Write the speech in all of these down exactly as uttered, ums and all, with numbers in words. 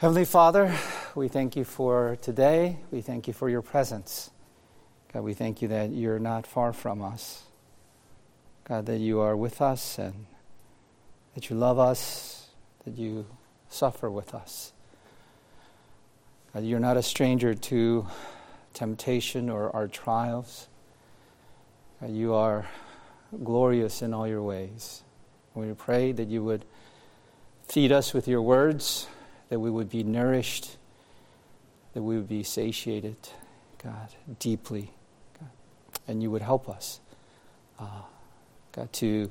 Heavenly Father, we thank you for today. We thank you for your presence. God, we thank you that you're not far from us. God, that you are with us and that you love us, that you suffer with us. God, you're not a stranger to temptation or our trials. God, you are glorious in all your ways. We pray that you would feed us with your words, that we would be nourished, that we would be satiated, God, deeply, God, and you would help us, uh, God, to,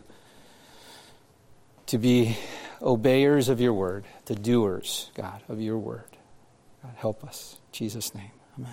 to be obeyers of your word, the doers, God, of your word. God, help us. In Jesus' name, amen.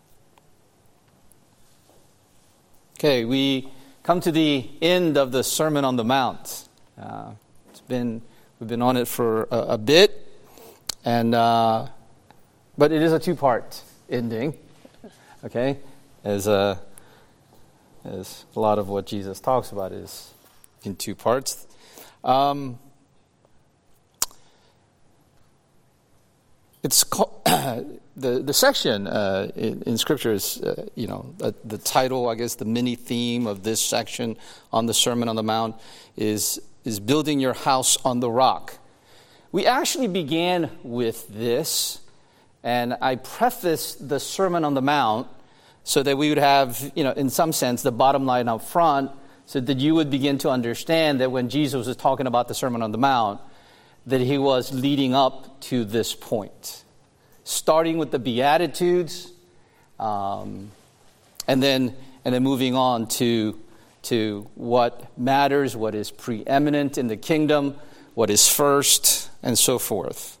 Okay, we come to the end of the Sermon on the Mount. Uh, it's been we've been on it for a, a bit. And uh, but it is a two-part ending, okay? As a as a lot of what Jesus talks about is in two parts. Um, it's called, the the section uh, in, in Scripture is uh, you know the, the title, I guess the mini theme of this section on the Sermon on the Mount is is building your house on the rock. We actually began with this, and I prefaced the Sermon on the Mount so that we would have, you know, in some sense, the bottom line up front, so that you would begin to understand that when Jesus was talking about the Sermon on the Mount, that he was leading up to this point, starting with the Beatitudes, um, and then and then moving on to to what matters, what is preeminent in the kingdom, what is first, and so forth.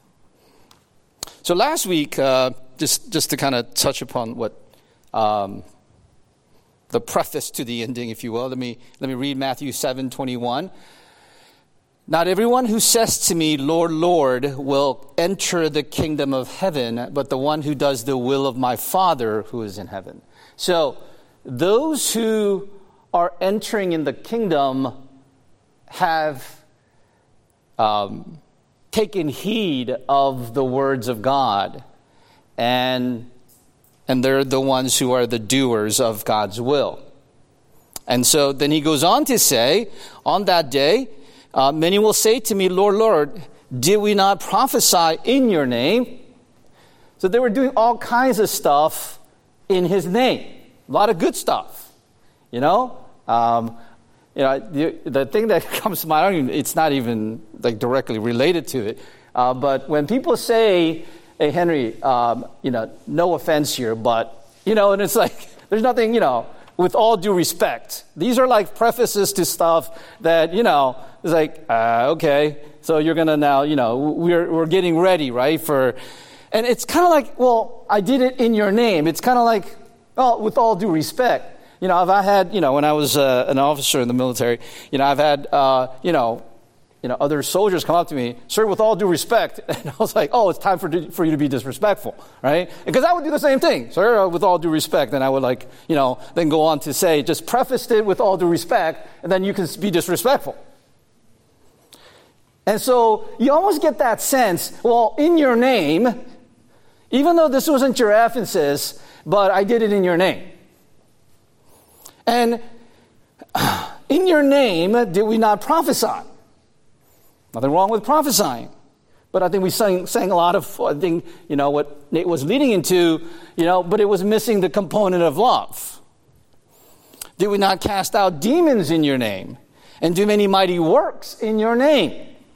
So last week, uh, just just to kind of touch upon what um, the preface to the ending, if you will. Let me let me read Matthew seven twenty-one. Not everyone who says to me, "Lord, Lord," will enter the kingdom of heaven, but the one who does the will of my Father who is in heaven. So those who are entering in the kingdom have Um, taken heed of the words of God, and and they're the ones who are the doers of God's will. And so then he goes on to say, on that day, uh, many will say to me, "Lord, Lord, did we not prophesy in your name?" So they were doing all kinds of stuff in his name. A lot of good stuff, you know. Um, You know, the, the thing that comes to mind, I don't even, it's not even like directly related to it, uh, but when people say, "Hey, Henry, um, you know, no offense here, but," you know, and it's like, there's nothing, you know, with all due respect. These are like prefaces to stuff that, you know, it's like, uh, okay, so you're going to now, you know, we're we're getting ready, right, for, and it's kind of like, well, I did it in your name. It's kind of like, well, with all due respect. You know, I've had, you know, when I was uh, an officer in the military, you know, I've had, uh, you know, you know, other soldiers come up to me, "Sir, with all due respect," and I was like, "Oh, it's time for for you to be disrespectful," right? Because I would do the same thing, "Sir, uh, with all due respect," and I would like, you know, then go on to say, just prefaced it with all due respect, and then you can be disrespectful. And so you almost get that sense, well, in your name, even though this wasn't your emphasis, but I did it in your name. And in your name, did we not prophesy? Nothing wrong with prophesying. But I think we sang, sang a lot of, I think, you know, what Nate was leading into, you know, but it was missing the component of love. Did we not cast out demons in your name and do many mighty works in your name?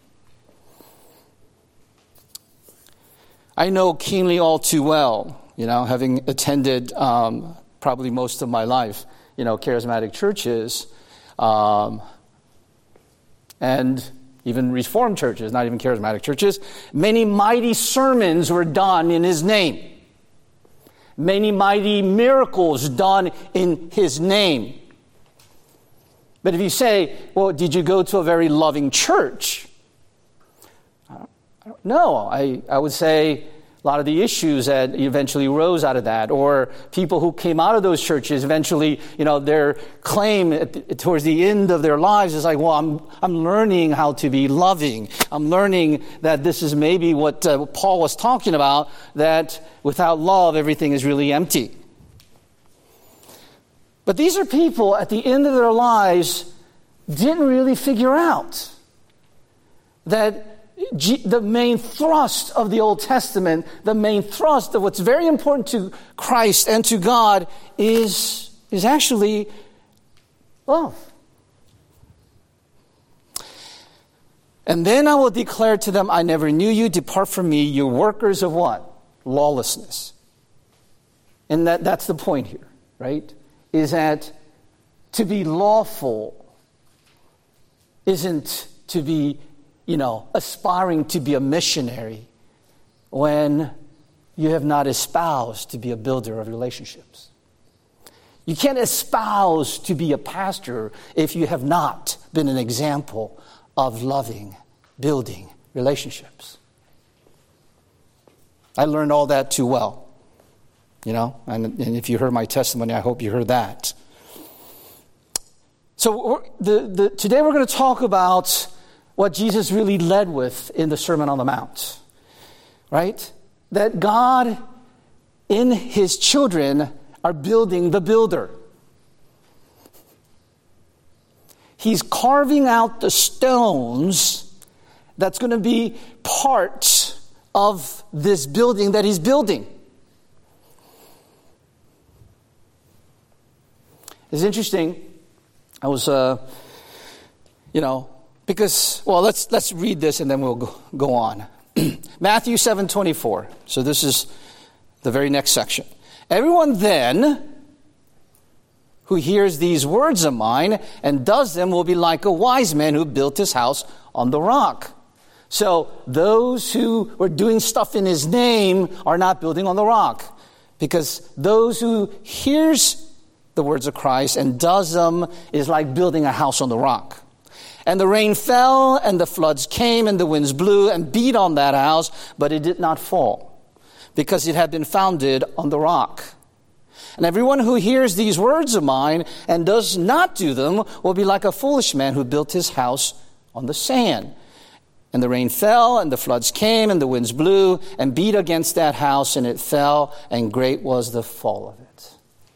I know keenly all too well, you know, having attended um, probably most of my life, you know, charismatic churches, um, and even Reformed churches, not even charismatic churches. Many mighty sermons were done in his name. Many mighty miracles done in his name. But if you say, well, did you go to a very loving church? I don't, I don't know. I, I would say A lot of the issues that eventually rose out of that, or people who came out of those churches eventually, you know, their claim at the, towards the end of their lives is like, well, I'm I'm learning how to be loving. I'm learning that this is maybe what uh, Paul was talking about, that without love, everything is really empty. But these are people at the end of their lives didn't really figure out that G- the main thrust of the Old Testament, the main thrust of what's very important to Christ and to God is, is actually love. And then I will declare to them, I never knew you. Depart from me, you workers of what? Lawlessness. And that, that's the point here, right? Is that to be lawful isn't to be, you know, aspiring to be a missionary when you have not espoused to be a builder of relationships. You can't espouse to be a pastor if you have not been an example of loving, building relationships. I learned all that too well, you know, and, and if you heard my testimony, I hope you heard that. So the, the, today we're going to talk about what Jesus really led with in the Sermon on the Mount, right? That God in his children are building the builder. He's carving out the stones that's going to be part of this building that he's building. It's interesting. I was, uh, you know, because, well, let's let's read this and then we'll go, go on. Matthew seven twenty-four. So this is the very next section. Everyone then who hears these words of mine and does them will be like a wise man who built his house on the rock. So those who were doing stuff in his name are not building on the rock. Because those who hears the words of Christ and does them is like building a house on the rock. And the rain fell, and the floods came, and the winds blew and beat on that house, but it did not fall, because it had been founded on the rock. And everyone who hears these words of mine and does not do them will be like a foolish man who built his house on the sand. And the rain fell, and the floods came, and the winds blew and beat against that house, and it fell, and great was the fall of it.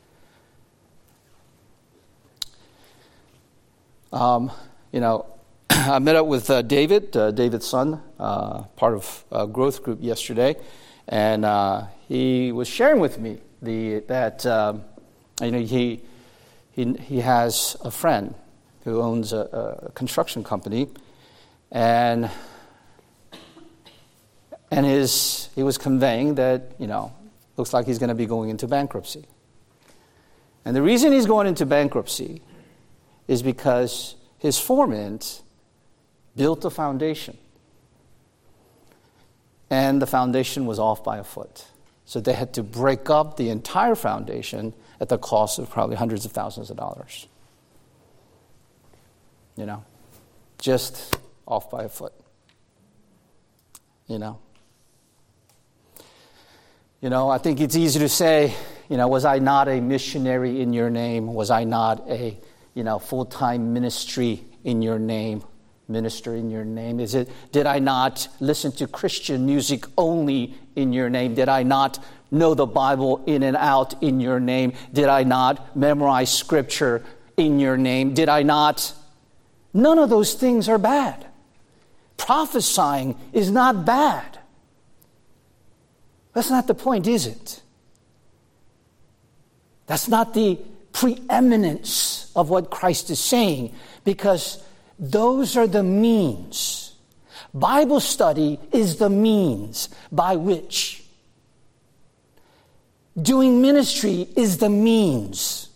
Um... You know, I met up with uh, David, uh, David's son, uh, part of a growth group yesterday, and uh, he was sharing with me the that um, you know he he he has a friend who owns a, a construction company, and and his he was conveying that, you know, looks like he's going to be going into bankruptcy, and the reason he's going into bankruptcy is because his foreman built a foundation, and the foundation was off by a foot. So they had to break up the entire foundation at the cost of probably hundreds of thousands of dollars. You know, just off by a foot. You know. You know, I think it's easy to say, you know, was I not a missionary in your name? Was I not a You know, full-time ministry in your name, minister in your name? Is it, did I not listen to Christian music only in your name? Did I not know the Bible in and out in your name? Did I not memorize scripture in your name? Did I not? None of those things are bad. Prophesying is not bad. That's not the point, is it? That's not the preeminence of what Christ is saying, because those are the means. Bible study is the means by which. Doing ministry is the means.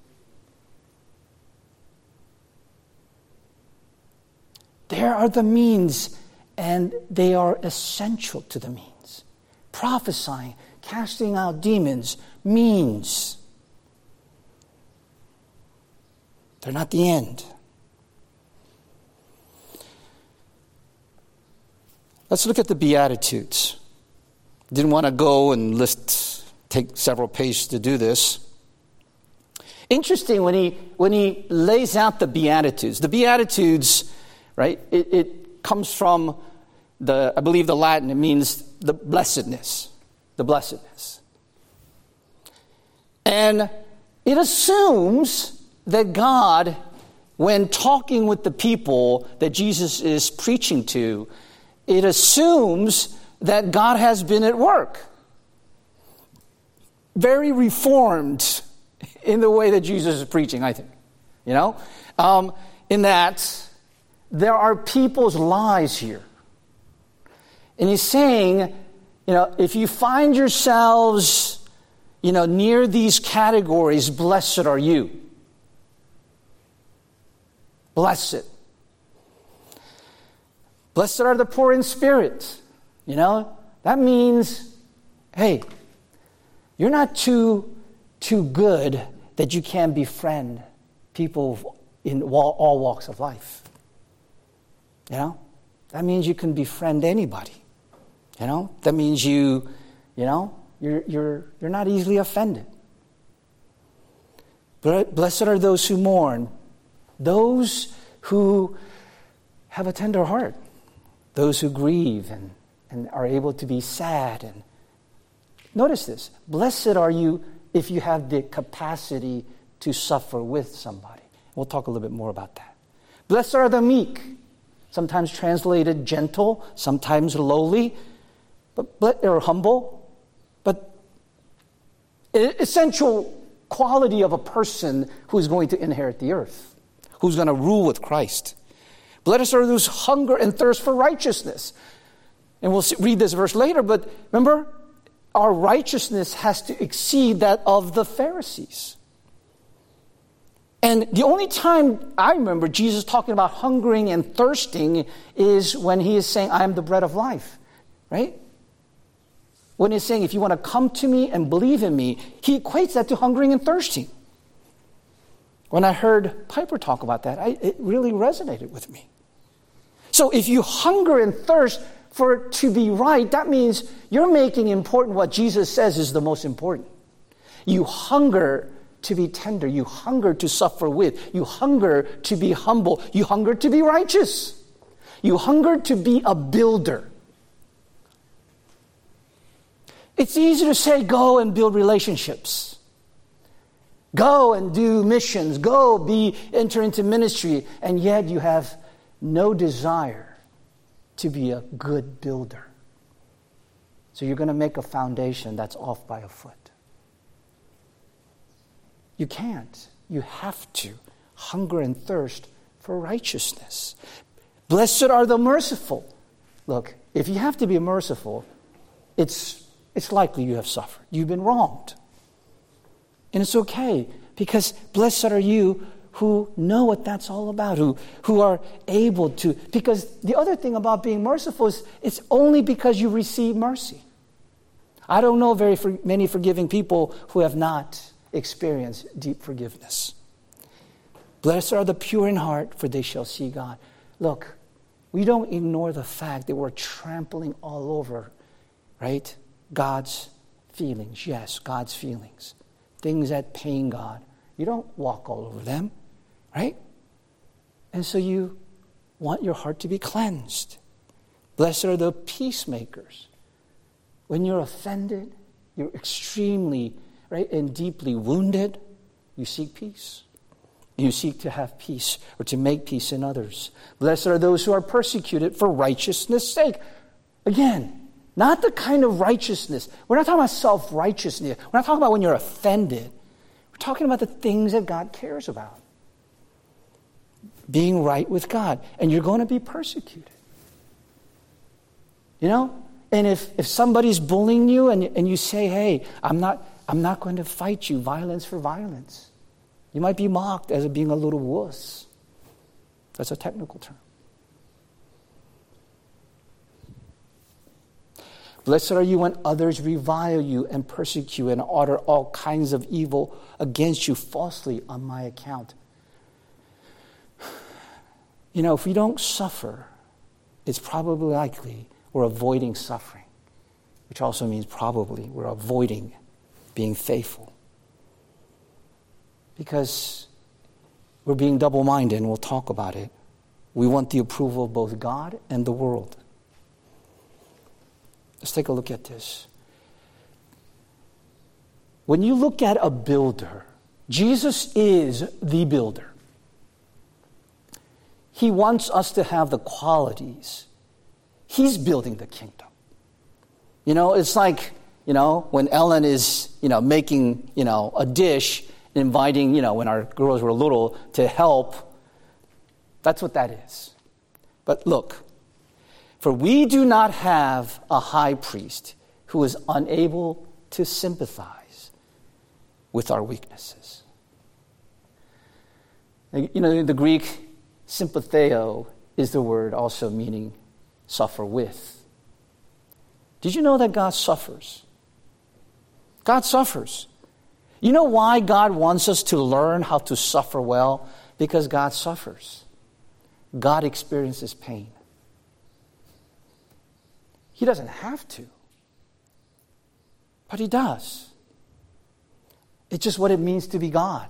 There are the means, and they are essential to the means. Prophesying, casting out demons, means. They're not the end. Let's look at the Beatitudes. Didn't want to go and list, take several pages to do this. Interesting when he when he lays out the Beatitudes. The Beatitudes, right? It, it comes from the I believe the Latin. It means the blessedness, the blessedness, and it assumes that God, when talking with the people that Jesus is preaching to, it assumes that God has been at work. Very reformed in the way that Jesus is preaching, I think. You know? Um, in that there are people's lives here. And he's saying, you know, if you find yourselves, you know, near these categories, blessed are you. Blessed. Blessed are the poor in spirit. You know, that means, hey, you're not too too good that you can befriend people in all walks of life. You know, that means you can befriend anybody. You know, that means you, you know, you're you're you're not easily offended. But blessed are those who mourn, those who have a tender heart, those who grieve and, and are able to be sad. And notice this, blessed are you if you have the capacity to suffer with somebody. We'll talk a little bit more about that. Blessed are the meek, sometimes translated gentle, sometimes lowly, but, but or humble. But essential quality of a person who is going to inherit the earth, who's going to rule with Christ. Blessed are those who hunger and thirst for righteousness. And we'll see, read this verse later, but remember, our righteousness has to exceed that of the Pharisees. And the only time I remember Jesus talking about hungering and thirsting is when he is saying, I am the bread of life, right? When he's saying, if you want to come to me and believe in me, he equates that to hungering and thirsting. When I heard Piper talk about that, I, it really resonated with me. So if you hunger and thirst for it to be right, that means you're making important what Jesus says is the most important. You hunger to be tender. You hunger to suffer with. You hunger to be humble. You hunger to be righteous. You hunger to be a builder. It's easy to say, go and build relationships. Go and do missions. Go be enter into ministry. And yet you have no desire to be a good builder. So you're going to make a foundation that's off by a foot. You can't. You have to hunger and thirst for righteousness. Blessed are the merciful. Look, if you have to be merciful, it's it's likely you have suffered. You've been wronged. And it's okay, because blessed are you who know what that's all about, who, who are able to. Because the other thing about being merciful is it's only because you receive mercy. I don't know very for, many forgiving people who have not experienced deep forgiveness. Blessed are the pure in heart, for they shall see God. Look, we don't ignore the fact that we're trampling all over, right? God's feelings. Yes, God's feelings. Things that pain God. You don't walk all over them, right? And so you want your heart to be cleansed. Blessed are the peacemakers. When you're offended, you're extremely, right, and deeply wounded, you seek peace. You seek to have peace or to make peace in others. Blessed are those who are persecuted for righteousness' sake. Again, not the kind of righteousness. We're not talking about self-righteousness. We're not talking about when you're offended. We're talking about the things that God cares about. Being right with God. And you're going to be persecuted. You know? And if, if somebody's bullying you and, and you say, hey, I'm not, I'm not going to fight you, violence for violence. You might be mocked as being a little wuss. That's a technical term. Blessed are you when others revile you and persecute and utter all kinds of evil against you falsely on my account. You know, if we don't suffer, it's probably likely we're avoiding suffering. which also means probably we're avoiding being faithful. Because we're being double-minded, and we'll talk about it. We want the approval of both God and the world. Let's take a look at this. When you look at a builder, Jesus is the builder. He wants us to have the qualities. He's building the kingdom. You know, it's like, you know, when Ellen is, you know, making, you know, a dish, inviting, you know, when our girls were little, to help. That's what that is. But look, for we do not have a high priest who is unable to sympathize with our weaknesses. You know, in the Greek, sympatheo is the word also meaning suffer with. Did you know that God suffers? God suffers. You know why God wants us to learn how to suffer well? Because God suffers. God experiences pain. He doesn't have to, but he does. It's just what it means to be God.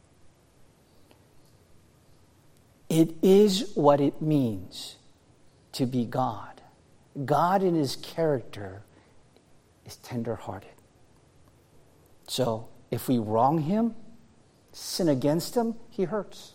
It is what it means to be God. God in his character is tender-hearted. So if we wrong him, sin against him, he hurts.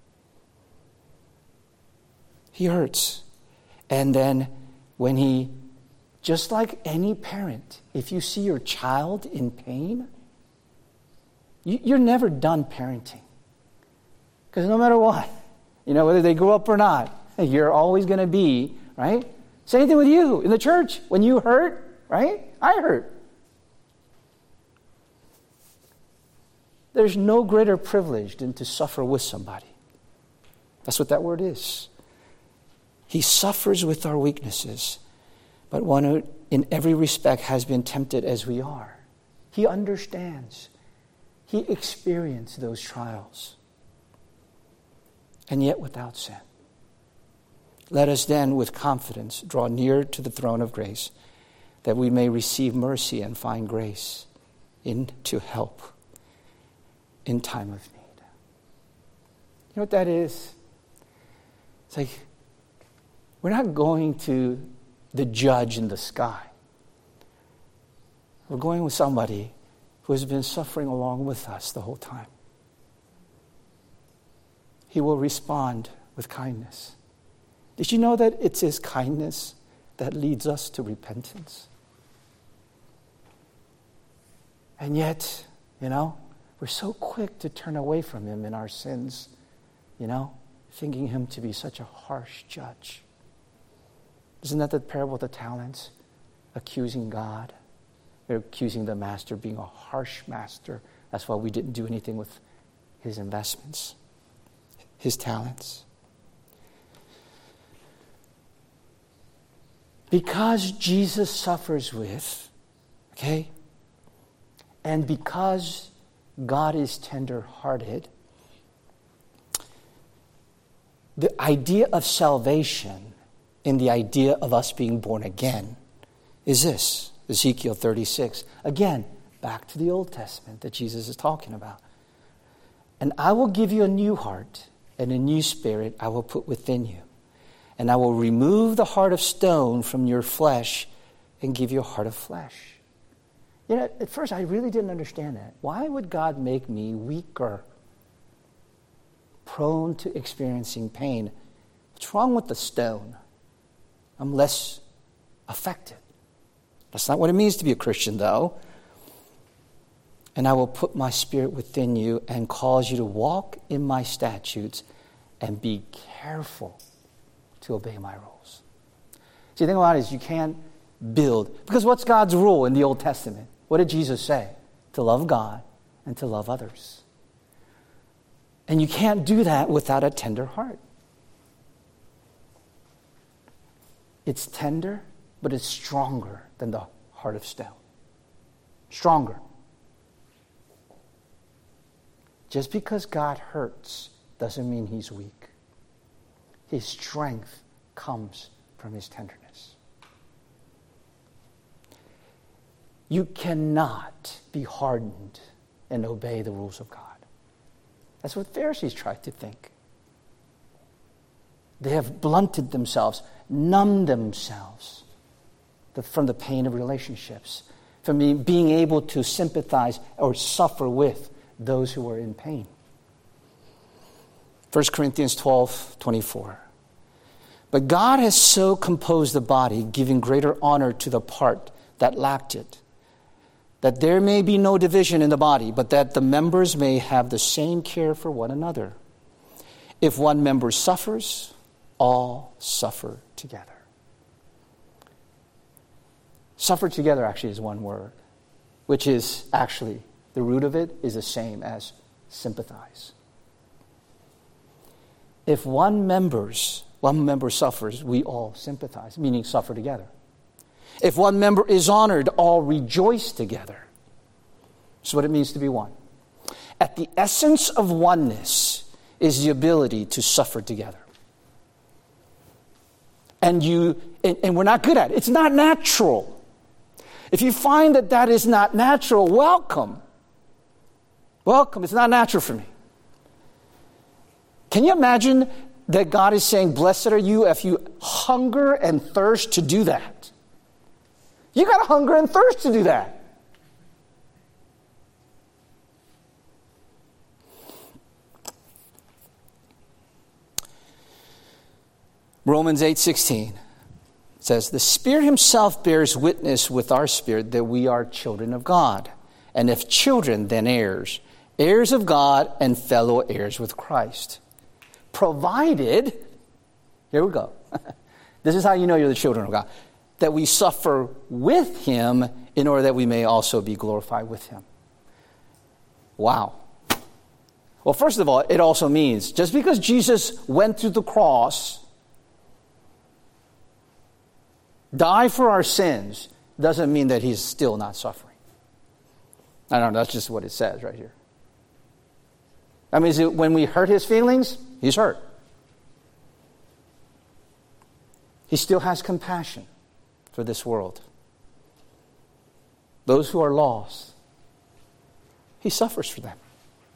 He hurts. And then when he, just like any parent, if you see your child in pain, you, you're never done parenting. Because no matter what, you know, whether they grow up or not, you're always going to be, right? Same thing with you in the church. When you hurt, right? I hurt. There's no greater privilege than to suffer with somebody. That's what that word is. He suffers with our weaknesses, but one who in every respect has been tempted as we are. He understands. He experienced those trials, and yet without sin. Let us then with confidence draw near to the throne of grace, that we may receive mercy and find grace in to help in time of need. You know what that is? It's like we're not going to the judge in the sky. We're going with somebody who has been suffering along with us the whole time. He will respond with kindness. Did you know that it's his kindness that leads us to repentance? And yet, you know, we're so quick to turn away from him in our sins, you know, thinking him to be such a harsh judge. Isn't that the parable of the talents? Accusing God. They're accusing the master being a harsh master. That's why we didn't do anything with his investments, his talents. Because Jesus suffers with, okay, and because God is tender-hearted, the idea of salvation and the idea of us being born again is this, Ezekiel thirty-six. Again, back to the Old Testament that Jesus is talking about. And I will give you a new heart, and a new spirit I will put within you. And I will remove the heart of stone from your flesh and give you a heart of flesh. You know, at first I really didn't understand that. Why would God make me weaker, prone to experiencing pain? What's wrong with the stone? I'm less affected. That's not what it means to be a Christian, though. And I will put my spirit within you and cause you to walk in my statutes and be careful to obey my rules. See, the thing about it is you can't build. Because what's God's rule in the Old Testament? What did Jesus say? To love God and to love others. And you can't do that without a tender heart. It's tender, but it's stronger than the heart of stone. Stronger. Just because God hurts doesn't mean he's weak. His strength comes from his tenderness. You cannot be hardened and obey the rules of God. That's what Pharisees tried to think. They have blunted themselves, numbed themselves from the pain of relationships, from being able to sympathize or suffer with those who are in pain. First Corinthians twelve twenty-four. But God has so composed the body, giving greater honor to the part that lacked it, that there may be no division in the body, but that the members may have the same care for one another. If one member suffers, all suffer together. Suffer together actually is one word, which is actually, the root of it is the same as sympathize. If one member's, one member suffers, we all sympathize, meaning suffer together. If one member is honored, all rejoice together. That's what it means to be one. At the essence of oneness is the ability to suffer together. And you, and, and we're not good at it. It's not natural. If you find that that is not natural, welcome. Welcome. It's not natural for me. Can you imagine that God is saying, blessed are you if you hunger and thirst to do that? You got to hunger and thirst to do that. Romans eight sixteen says, the Spirit himself bears witness with our spirit that we are children of God. And if children, then heirs, heirs of God and fellow heirs with Christ. Provided, here we go. This is how you know you're the children of God. That we suffer with him in order that we may also be glorified with him. Wow. Well, first of all, it also means just because Jesus went to the cross, died for our sins, doesn't mean that he's still not suffering. I don't know, that's just what it says right here. I mean, is it when we hurt his feelings, he's hurt. He still has compassion for this world. Those who are lost, he suffers for them.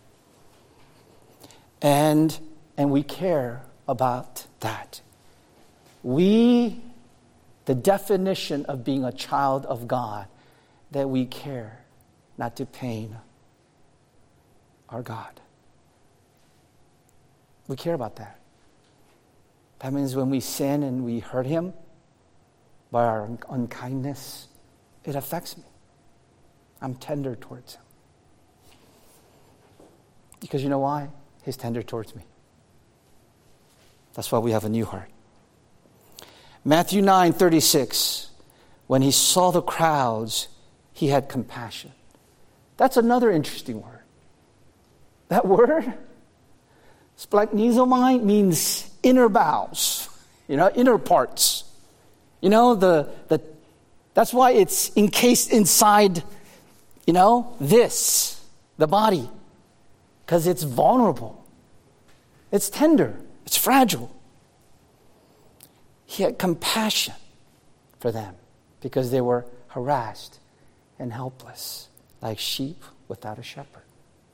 And, and we care about that. We, the definition of being a child of God, that we care not to pain our God. We care about that. That means when we sin and we hurt him by our unkindness, it affects me. I'm tender towards him. Because you know why? He's tender towards me. That's why we have a new heart. Matthew nine thirty-six. When he saw the crowds, he had compassion. That's another interesting word. That word, splanchnizomai, means inner bowels, you know, inner parts. You know, the the that's why it's encased inside, you know, this, the body. Because it's vulnerable. It's tender. It's fragile. He had compassion for them because they were harassed and helpless, like sheep without a shepherd.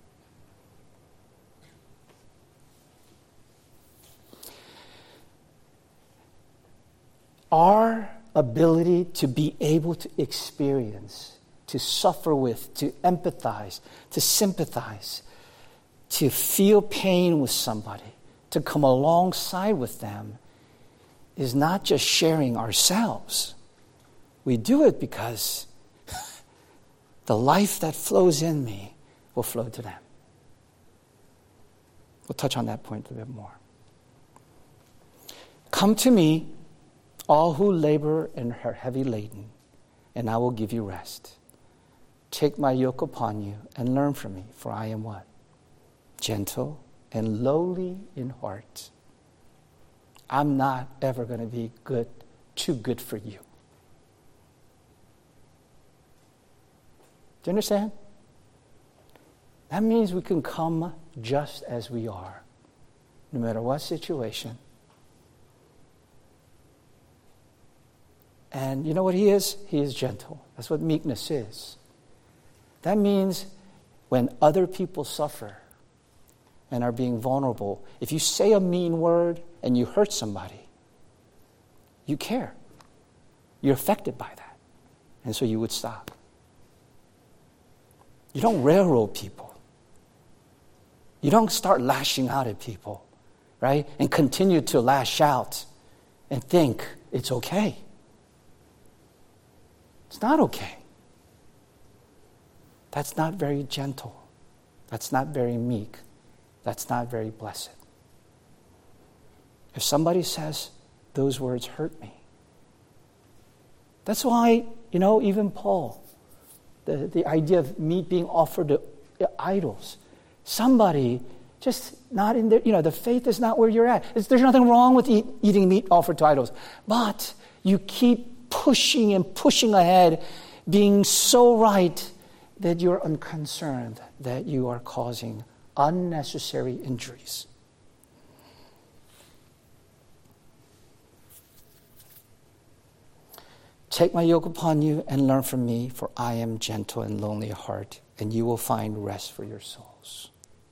Our ability to be able to experience, to suffer with, to empathize, to sympathize, to feel pain with somebody, to come alongside with them, is not just sharing ourselves. We do it because the life that flows in me will flow to them. We'll touch on that point a bit more. Come to me, all who labor and are heavy laden, and I will give you rest. Take my yoke upon you and learn from me, for I am what? Gentle and lowly in heart. I'm not ever going to be good, too good for you. Do you understand? That means we can come just as we are, no matter what situation. And you know what he is? He is gentle. That's what meekness is. That means when other people suffer and are being vulnerable, if you say a mean word and you hurt somebody, you care. You're affected by that. And so you would stop. You don't railroad people. You don't start lashing out at people, right? And continue to lash out and think it's okay. It's not okay. That's not very gentle. That's not very meek. That's not very blessed. If somebody says, those words hurt me. That's why, you know, even Paul, the, the idea of meat being offered to idols. Somebody just not in there, you know, the faith is not where you're at. It's, there's nothing wrong with eat, eating meat offered to idols. But you keep pushing and pushing ahead, being so right that you're unconcerned that you are causing unnecessary injuries. Take my yoke upon you and learn from me, for I am gentle and lonely of heart, and you will find rest for your souls.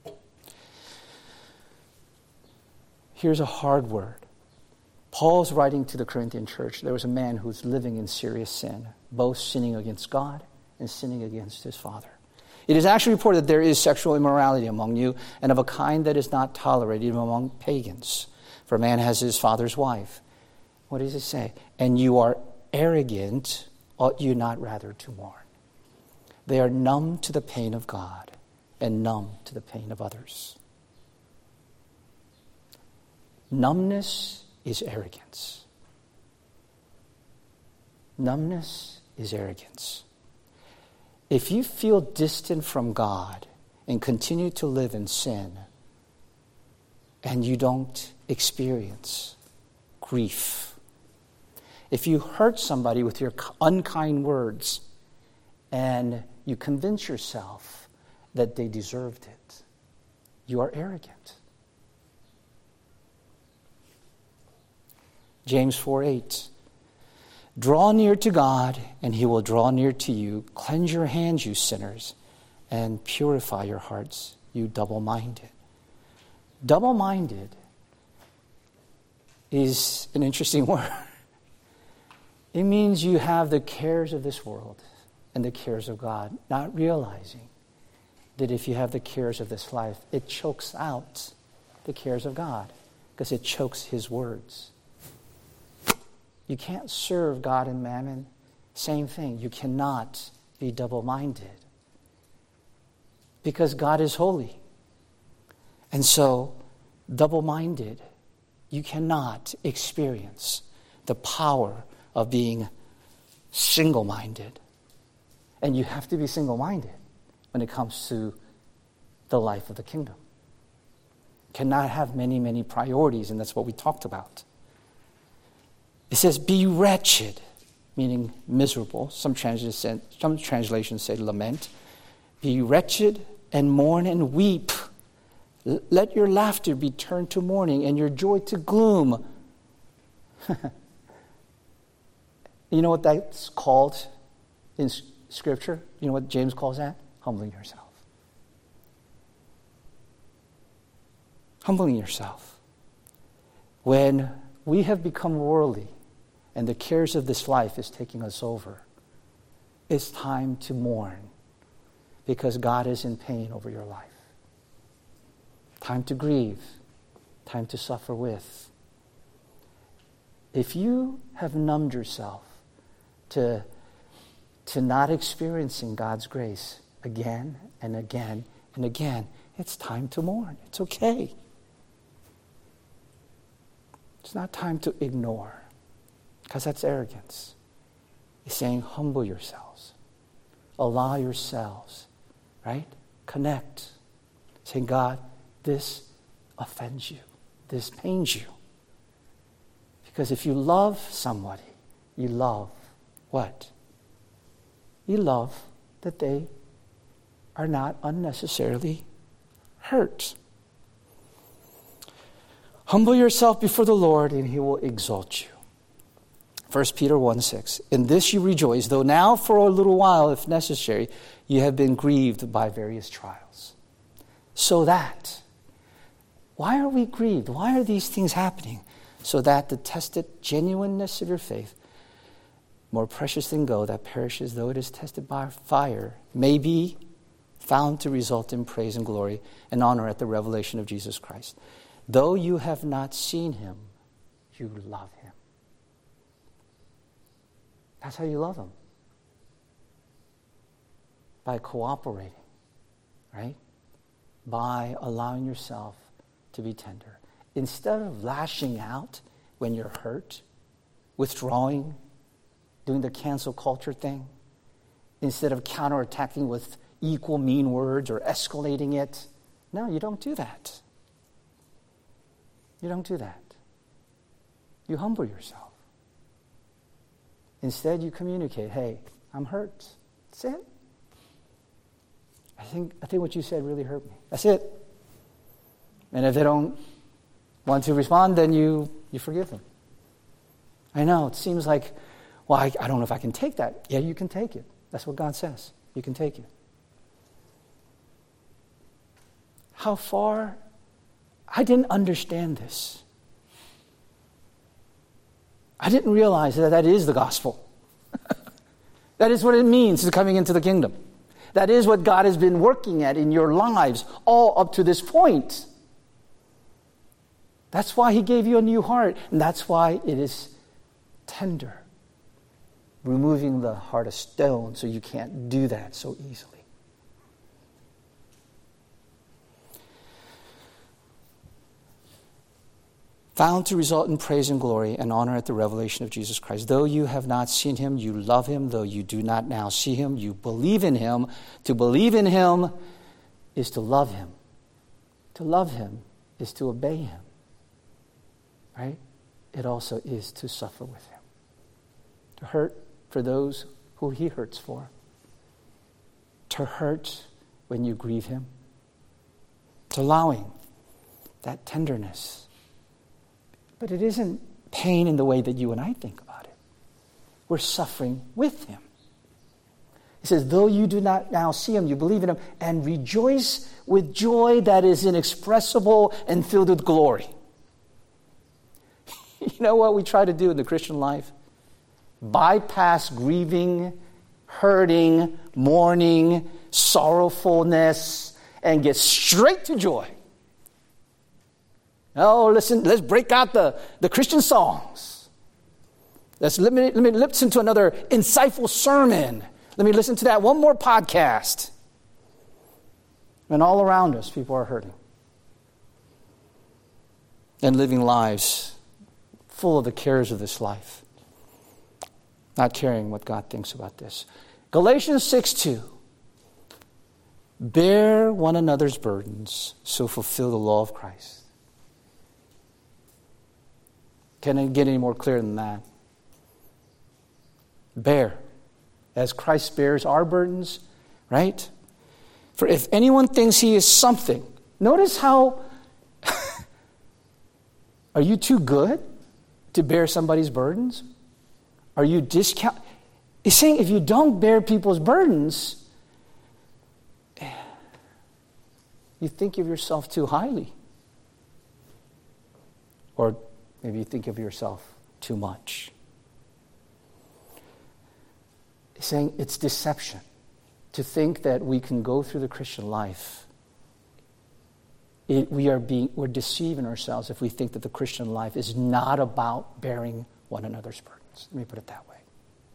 Here's a hard word. Paul's writing to the Corinthian church. There was a man who's living in serious sin, both sinning against God and sinning against his father. It is actually reported that there is sexual immorality among you, and of a kind that is not tolerated among pagans. For a man has his father's wife. What does it say? And you are arrogant, ought you not rather to mourn? They are numb to the pain of God and numb to the pain of others. Numbness is arrogance. Numbness is arrogance. If you feel distant from God and continue to live in sin, and you don't experience grief, if you hurt somebody with your unkind words and you convince yourself that they deserved it, you are arrogant. James four eight. Draw near to God, and he will draw near to you. Cleanse your hands, you sinners, and purify your hearts, you double-minded. Double-minded is an interesting word. It means you have the cares of this world and the cares of God, not realizing that if you have the cares of this life, it chokes out the cares of God because it chokes his words. You can't serve God and mammon. Same thing. You cannot be double-minded because God is holy. And so, double-minded, you cannot experience the power of being single-minded. And you have to be single-minded when it comes to the life of the kingdom. Cannot have many, many priorities, and that's what we talked about. It says, be wretched, meaning miserable. Some translations, some translations say lament. Be wretched and mourn and weep. Let your laughter be turned to mourning and your joy to gloom. You know what that's called in Scripture? You know what James calls that? Humbling yourself. Humbling yourself. When we have become worldly and the cares of this life is taking us over, it's time to mourn because God is in pain over your life. Time to grieve. Time to suffer with. If you have numbed yourself to, to not experiencing God's grace again and again and again, it's time to mourn. It's okay. It's not time to ignore, because that's arrogance. It's saying, humble yourselves. Allow yourselves, right? Connect. Saying, God, this offends you. This pains you. Because if you love somebody, you love what? You love that they are not unnecessarily hurt. Humble yourself before the Lord, and he will exalt you. First Peter one six. In this you rejoice, though now for a little while, if necessary, you have been grieved by various trials. So that, why are we grieved? Why are these things happening? So that the tested genuineness of your faith, more precious than gold that perishes though it is tested by fire, may be found to result in praise and glory and honor at the revelation of Jesus Christ. Though you have not seen him, you love him. That's how you love him. By cooperating, right? By allowing yourself to be tender. Instead of lashing out when you're hurt, withdrawing, doing the cancel culture thing, instead of counterattacking with equal mean words or escalating it, no, you don't do that. You don't do that. You humble yourself. Instead, you communicate, hey, I'm hurt. That's it. I think, I think what you said really hurt me. That's it. And if they don't want to respond, then you, you forgive them. I know, it seems like, well, I, I don't know if I can take that. Yeah, you can take it. That's what God says. You can take it. How far? I didn't understand this. I didn't realize that that is the gospel. That is what it means to coming into the kingdom. That is what God has been working at in your lives all up to this point. That's why he gave you a new heart. And that's why it is tender. Removing the heart of stone so you can't do that so easily. Found to result in praise and glory and honor at the revelation of Jesus Christ. Though you have not seen him, you love him. Though you do not now see him, you believe in him. To believe in him is to love him. To love him is to obey him. Right? It also is to suffer with him. To hurt for those who he hurts for. To hurt when you grieve him. To allowing that tenderness. But it isn't pain in the way that you and I think about it. We're suffering with him. He says, though you do not now see him, you believe in him, and rejoice with joy that is inexpressible and filled with glory. You know what we try to do in the Christian life? Bypass grieving, hurting, mourning, sorrowfulness, and get straight to joy. Oh, listen, let's break out the, the Christian songs. Let's let me, let me listen to another insightful sermon. Let me listen to that one more podcast. And all around us, people are hurting. And living lives full of the cares of this life. Not caring what God thinks about this. Galatians six two. Bear one another's burdens, so fulfill the law of Christ. Can it get any more clear than that? Bear. As Christ bears our burdens, right? For if anyone thinks he is something, notice how, are you too good to bear somebody's burdens? Are you discount? He's saying if you don't bear people's burdens, you think of yourself too highly. Or maybe you think of yourself too much. He's saying it's deception to think that we can go through the Christian life. It, we are being, we're deceiving ourselves if we think that the Christian life is not about bearing one another's burdens. Let me put it that way.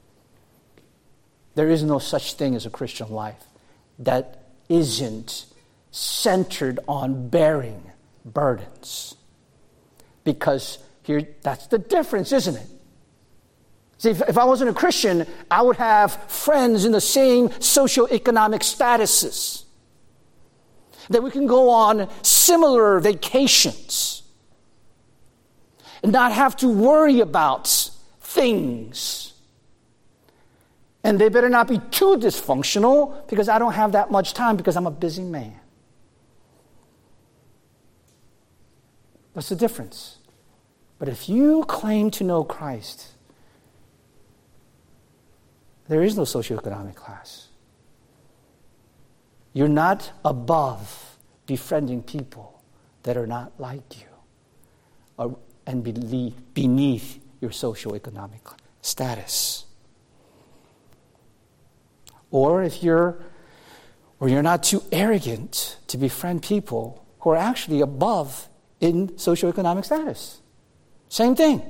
There is no such thing as a Christian life that isn't centered on bearing burdens. Because here, that's the difference, isn't it? See, if, if I wasn't a Christian, I would have friends in the same socioeconomic statuses. That we can go on similar vacations. And not have to worry about things. And they better not be too dysfunctional because I don't have that much time because I'm a busy man. What's the difference? But if you claim to know Christ, There is no socioeconomic class. You're not above befriending people that are not like you or, and beneath your socioeconomic status. Or if you're or you're not too arrogant to befriend people who are actually above in socioeconomic status. Same thing.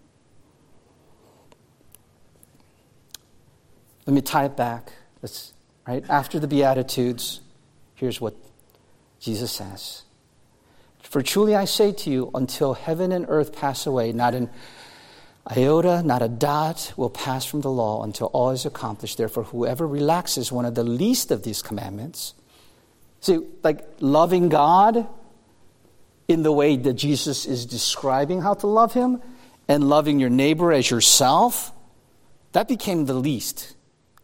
Let me tie it back. Let's, right? After the Beatitudes, here's what Jesus says. For truly I say to you, until heaven and earth pass away, not an iota, not a dot will pass from the law until all is accomplished. Therefore, whoever relaxes one of the least of these commandments, see, like loving God in the way that Jesus is describing how to love him, and loving your neighbor as yourself, that became the least.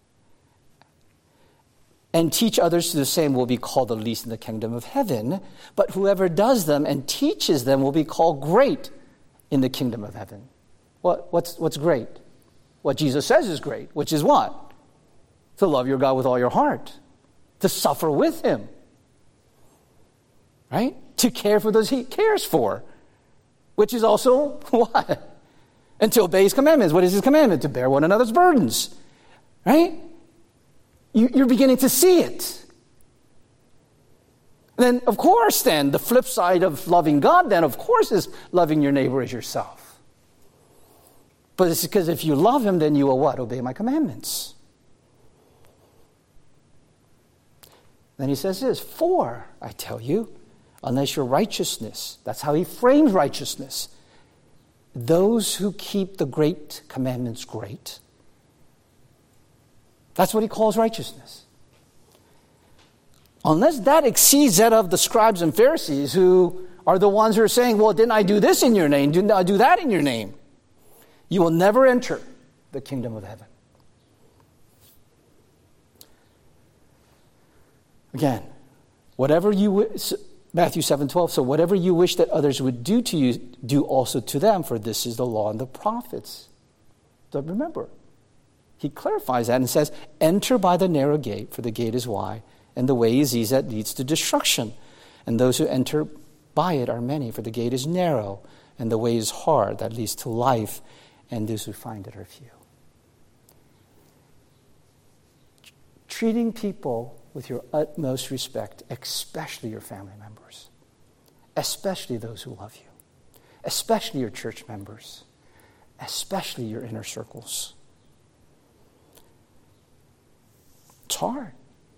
And teach others to do the same will be called the least in the kingdom of heaven. But whoever does them and teaches them will be called great in the kingdom of heaven. What, what's, what's great? What Jesus says is great, which is what? To love your God with all your heart. To suffer with him. Right? To care for those he cares for. Which is also what? And to obey his commandments. What is his commandment? To bear one another's burdens. Right? You, you're beginning to see it. Then, of course, then, the flip side of loving God, then, of course, is loving your neighbor as yourself. But it's because if you love him, then you will what? Obey my commandments. Then he says this, for, I tell you, unless your righteousness, that's how he frames righteousness, those who keep the great commandments great. That's what he calls righteousness. Unless that exceeds that of the scribes and Pharisees, who are the ones who are saying, well, didn't I do this in your name? Didn't I do that in your name? You will never enter the kingdom of heaven. Again, whatever you, Matthew seven twelve, so whatever you wish that others would do to you, do also to them, for this is the law and the prophets. But remember, he clarifies that and says, enter by the narrow gate, for the gate is wide, and the way is easy that leads to destruction. And those who enter by it are many, for the gate is narrow, and the way is hard that leads to life, and those who find it are few. Treating people with your utmost respect, especially your family members, especially those who love you, especially your church members, especially your inner circles. It's hard.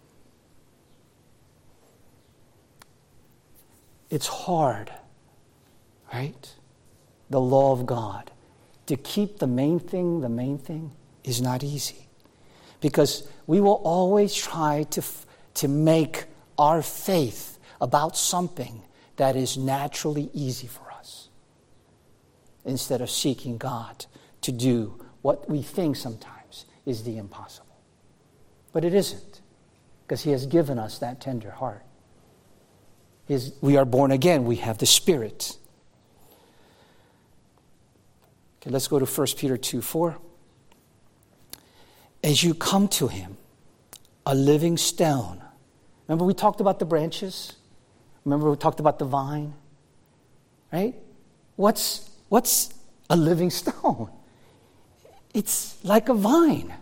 It's hard, right? The law of God. To keep the main thing, the main thing is not easy. Because we will always try to, to make our faith about something that is naturally easy for us, instead of seeking God to do what we think sometimes is the impossible. But it isn't, because he has given us that tender heart. His, we are born again. We have the Spirit. Okay, let's go to First Peter two four. As you come to him, a living stone. Remember we talked about the branches? Remember we talked about the vine? Right? What's, what's a living stone? It's like a vine.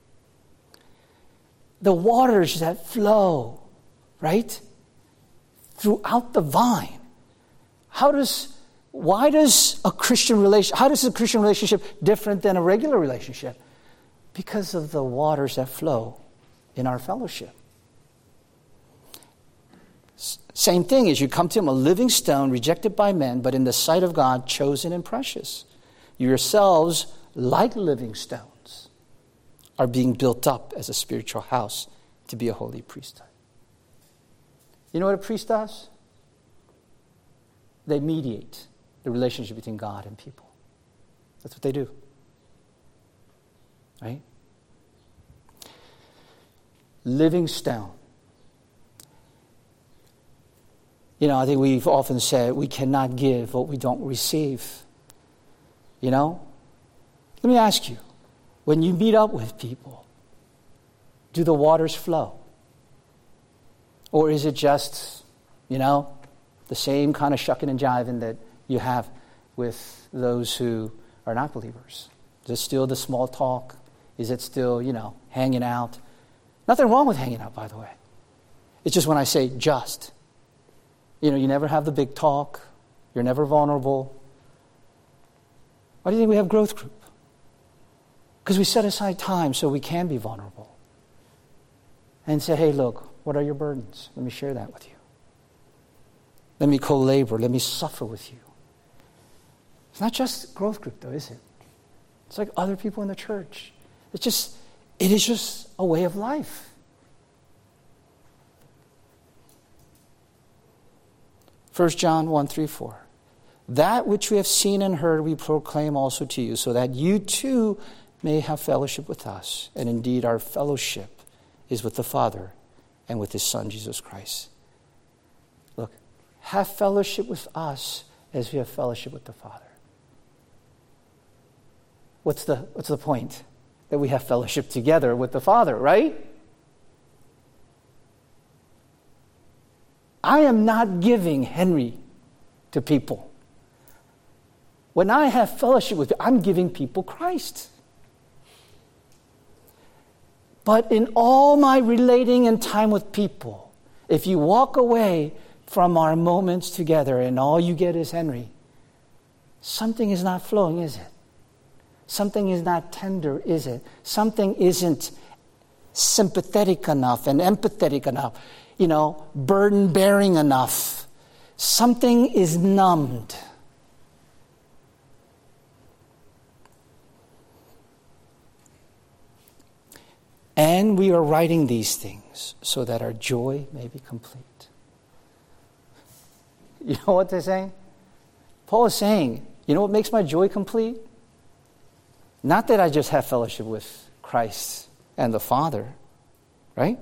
The waters that flow, right, throughout the vine. How does, why does a Christian relation, how does a Christian relationship different than a regular relationship? Because of the waters that flow in our fellowship. S- same thing as you come to him, a living stone, rejected by men, but in the sight of God, chosen and precious. You yourselves, like living stones, are being built up as a spiritual house to be a holy priesthood. You know what a priest does? They mediate the relationship between God and people. That's what they do. Right? Living stone. You know, I think we've often said we cannot give what we don't receive. You know? Let me ask you, when you meet up with people, do the waters flow? Or is it just, you know, the same kind of shucking and jiving that you have with those who are not believers? Is it still the small talk? Is it still, you know, hanging out? Nothing wrong with hanging out, by the way. It's just when I say just. You know, you never have the big talk. You're never vulnerable. Why do you think we have growth group? Because we set aside time so we can be vulnerable. And say, hey, look, what are your burdens? Let me share that with you. Let me co-labor. Let me suffer with you. It's not just growth group, though, is it? It's like other people in the church. It's just, it is just a way of life. First John one, three, four. That which we have seen and heard we proclaim also to you, so that you too may have fellowship with us. And indeed our fellowship is with the Father and with His Son, Jesus Christ. Look, have fellowship with us as we have fellowship with the Father. What's the, what's the point? That we have fellowship together with the Father, right? I am not giving Henry to people. When I have fellowship with you, I'm giving people Christ. But in all my relating and time with people, if you walk away from our moments together and all you get is Henry, something is not flowing, is it? Something is not tender, is it? Something isn't sympathetic enough and empathetic enough, you know, burden-bearing enough. Something is numbed. And we are writing these things so that our joy may be complete. You know what they're saying? Paul is saying, you know what makes my joy complete? Not that I just have fellowship with Christ and the Father, right?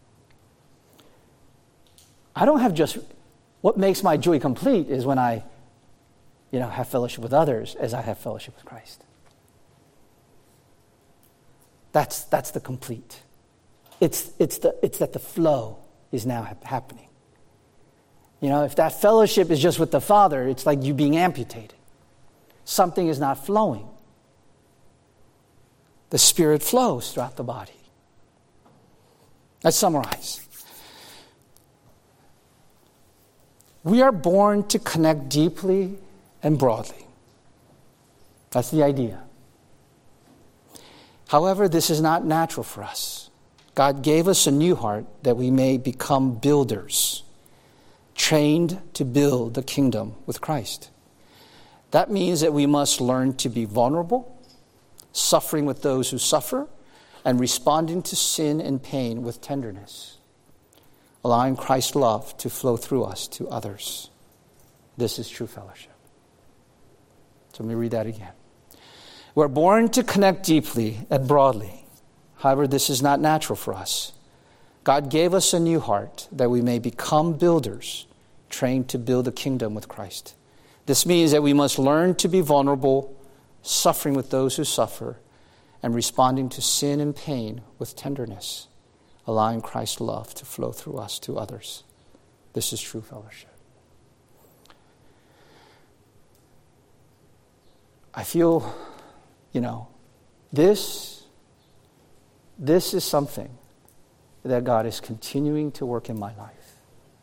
I don't have just, what makes my joy complete is when I, you know, have fellowship with others as I have fellowship with Christ. That's that's the complete. It's it's the it's that the flow is now ha- happening. You know, if that fellowship is just with the Father, it's like you being amputated. Something is not flowing. The Spirit flows throughout the body. Let's summarize. We are born to connect deeply and broadly. That's the idea. However, this is not natural for us. God gave us a new heart that we may become builders, trained to build the kingdom with Christ. That means that we must learn to be vulnerable, suffering with those who suffer, and responding to sin and pain with tenderness, allowing Christ's love to flow through us to others. This is true fellowship. So let me read that again. We're born to connect deeply and broadly. However, this is not natural for us. God gave us a new heart that we may become builders, trained to build a kingdom with Christ. This means that we must learn to be vulnerable, suffering with those who suffer, and responding to sin and pain with tenderness, allowing Christ's love to flow through us to others. This is true fellowship. I feel, you know, this, this is something that God is continuing to work in my life.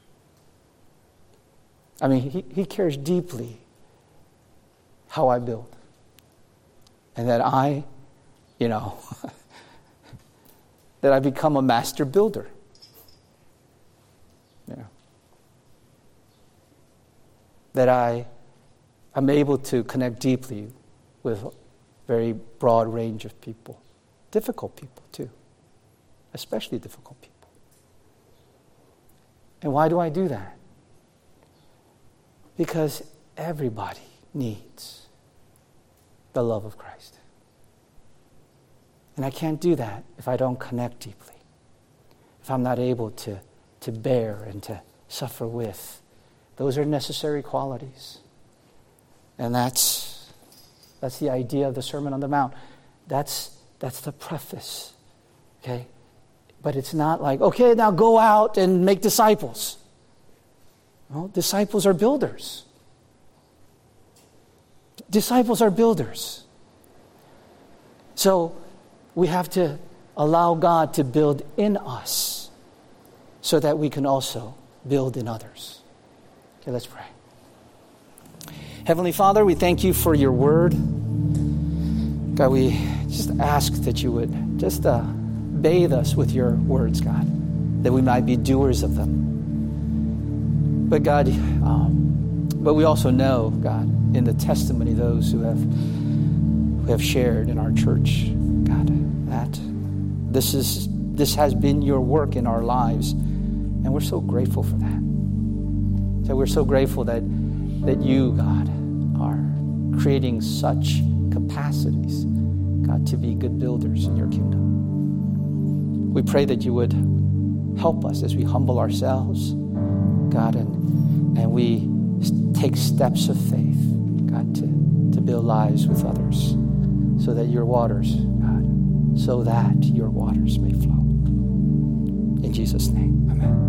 I mean, he, he cares deeply how I build. And that I, you know, that I become a master builder. Yeah. That I am able to connect deeply with very broad range of people. Difficult people, too. Especially difficult people. And why do I do that? Because everybody needs the love of Christ. And I can't do that if I don't connect deeply. If I'm not able to, to bear and to suffer with. Those are necessary qualities. And that's That's the idea of the Sermon on the Mount. That's, that's the preface. Okay? But it's not like, okay, now go out and make disciples. No, disciples are builders. Disciples are builders. So we have to allow God to build in us so that we can also build in others. Okay, let's pray. Heavenly Father, we thank you for your word. God, we just ask that you would just uh, bathe us with your words, God, that we might be doers of them. But God, um, but we also know, God, in the testimony of those who have who have shared in our church, God, that this is this has been your work in our lives, and we're so grateful for that. So we're so grateful that that you, God, are creating such capacities, God, to be good builders in your kingdom. We pray that you would help us as we humble ourselves, God, and and we take steps of faith, God, to, to build lives with others so that your waters, God, so that your waters may flow. In Jesus' name, amen.